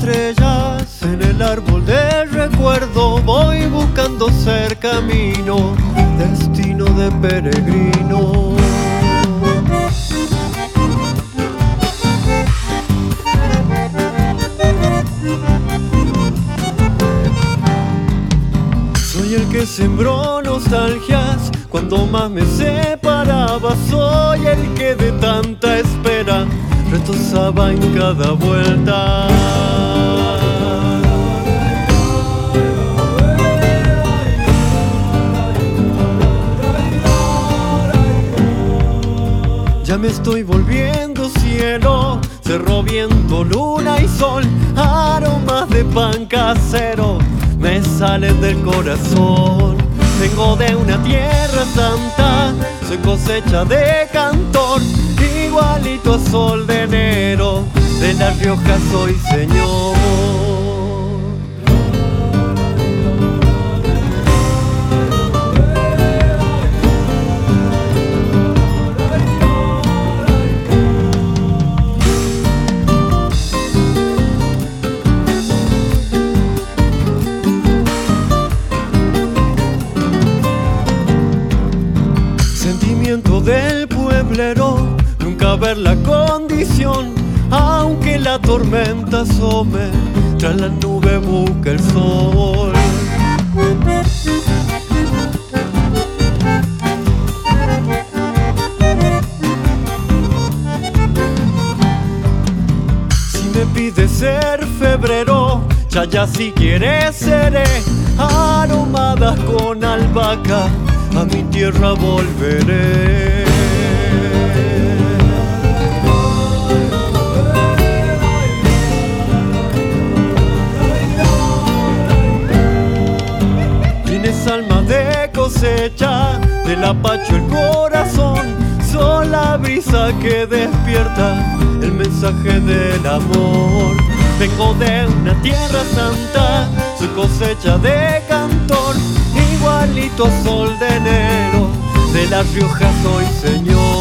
estrellas en el árbol de recuerdo, voy buscando ser camino, destino de peregrino. Soy el que sembró nostalgias cuando más me separaba, soy el que de tanta espera retozaba en cada vuelta. Ya me estoy volviendo cielo, cerro, viento, luna y sol, aromas de pan casero me salen del corazón. Vengo de una tierra santa, soy cosecha de cantor, igualito a sol de enero, de La Rioja soy señor. Del pueblero, nunca ver la condición, aunque la tormenta asome, tras la nube busca el sol. Si me pides ser febrero, ya si quieres seré, aromadas con albahaca, a mi tierra volveré. Tienes alma de cosecha, del apacho el corazón, son la brisa que despierta el mensaje del amor. Vengo de una tierra santa, soy cosecha de cantor, igualito a sol de enero, de La Rioja soy señor.